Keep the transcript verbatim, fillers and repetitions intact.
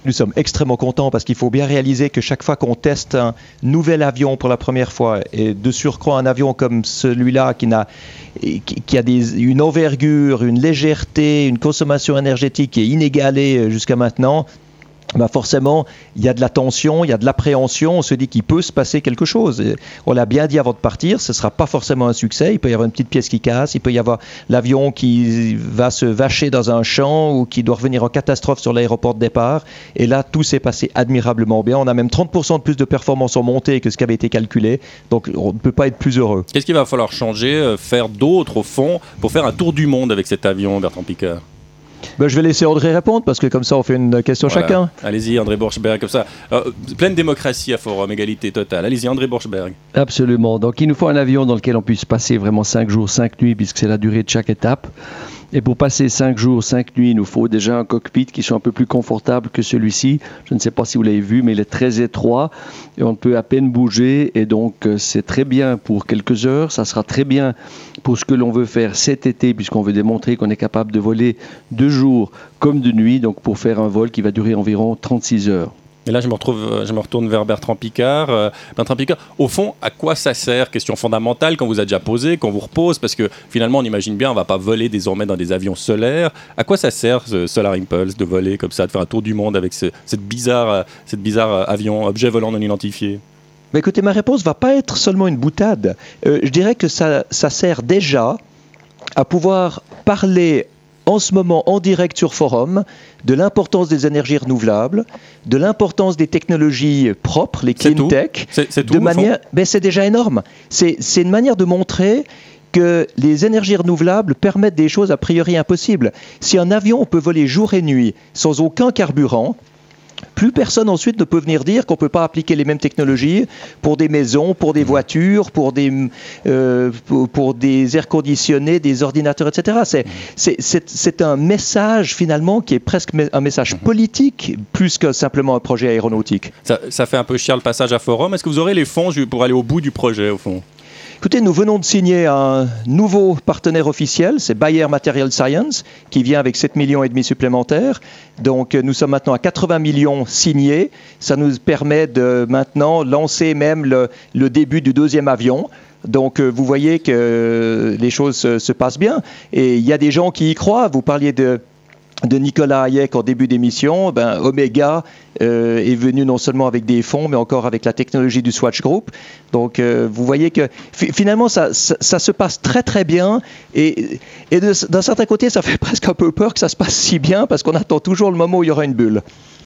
Nous sommes extrêmement contents parce qu'il faut bien réaliser que chaque fois qu'on teste un nouvel avion pour la première fois, et de surcroît un avion comme celui-là qui, n'a, qui, qui a des, une envergure, une légèreté, une consommation énergétique qui est inégalée jusqu'à maintenant, ben forcément, il y a de la tension, il y a de l'appréhension, on se dit qu'il peut se passer quelque chose. Et on l'a bien dit avant de partir, ce ne sera pas forcément un succès, il peut y avoir une petite pièce qui casse, il peut y avoir l'avion qui va se vacher dans un champ ou qui doit revenir en catastrophe sur l'aéroport de départ. Et là, tout s'est passé admirablement bien. On a même trente pour cent de plus de performance en montée que ce qui avait été calculé, donc on ne peut pas être plus heureux. Qu'est-ce qu'il va falloir changer, faire d'autre au fond, pour faire un tour du monde avec cet avion, Bertrand Piccard ? Ben, je vais laisser André répondre parce que comme ça on fait une question voilà. chacun. Allez-y André Borschberg, comme ça. Euh, pleine démocratie à Forum, égalité totale. Allez-y André Borschberg. Absolument. Donc il nous faut un avion dans lequel on puisse passer vraiment cinq jours, cinq nuits, puisque c'est la durée de chaque étape. Et pour passer cinq jours, cinq nuits, il nous faut déjà un cockpit qui soit un peu plus confortable que celui-ci. Je ne sais pas si vous l'avez vu, mais il est très étroit et on peut à peine bouger. Et donc, c'est très bien pour quelques heures. Ça sera très bien pour ce que l'on veut faire cet été, puisqu'on veut démontrer qu'on est capable de voler de jour comme de nuit. Donc, pour faire un vol qui va durer environ trente-six heures. Et là, je me, retrouve, je me retourne vers Bertrand Piccard. Euh, Bertrand Piccard, au fond, à quoi ça sert ? Question fondamentale qu'on vous a déjà posée, qu'on vous repose, parce que finalement, on imagine bien, on ne va pas voler désormais dans des avions solaires. À quoi ça sert, ce Solar Impulse, de voler comme ça, de faire un tour du monde avec ce cette bizarre, cette bizarre avion, objet volant non identifié ? Mais écoutez, ma réponse ne va pas être seulement une boutade. Euh, je dirais que ça, ça sert déjà à pouvoir parler en ce moment en direct sur Forum de l'importance des énergies renouvelables, de l'importance des technologies propres, les clean tech. C'est, c'est tout, de manière, ben c'est déjà énorme. C'est, c'est une manière de montrer que les énergies renouvelables permettent des choses a priori impossibles. Si un avion peut voler jour et nuit sans aucun carburant, plus personne ensuite ne peut venir dire qu'on ne peut pas appliquer les mêmes technologies pour des maisons, pour des voitures, pour des, euh, pour, pour des airs conditionnés, des ordinateurs, et cetera. C'est, c'est, c'est, c'est un message finalement qui est presque un message politique plus que simplement un projet aéronautique. Ça, ça fait un peu chier le passage à Forum. Est-ce que vous aurez les fonds pour aller au bout du projet au fond ? Écoutez, nous venons de signer un nouveau partenaire officiel, c'est Bayer Material Science, qui vient avec sept virgule cinq millions supplémentaires. Donc nous sommes maintenant à quatre-vingts millions signés. Ça nous permet de maintenant lancer même le, le début du deuxième avion. Donc vous voyez que les choses se, se passent bien. Et il y a des gens qui y croient. Vous parliez de... de Nicolas Hayek en début d'émission, ben, Omega euh, est venu non seulement avec des fonds, mais encore avec la technologie du Swatch Group. Donc, euh, vous voyez que f- finalement, ça, ça, ça se passe très très bien. Et, et de, d'un certain côté, ça fait presque un peu peur que ça se passe si bien, parce qu'on attend toujours le moment où il y aura une bulle.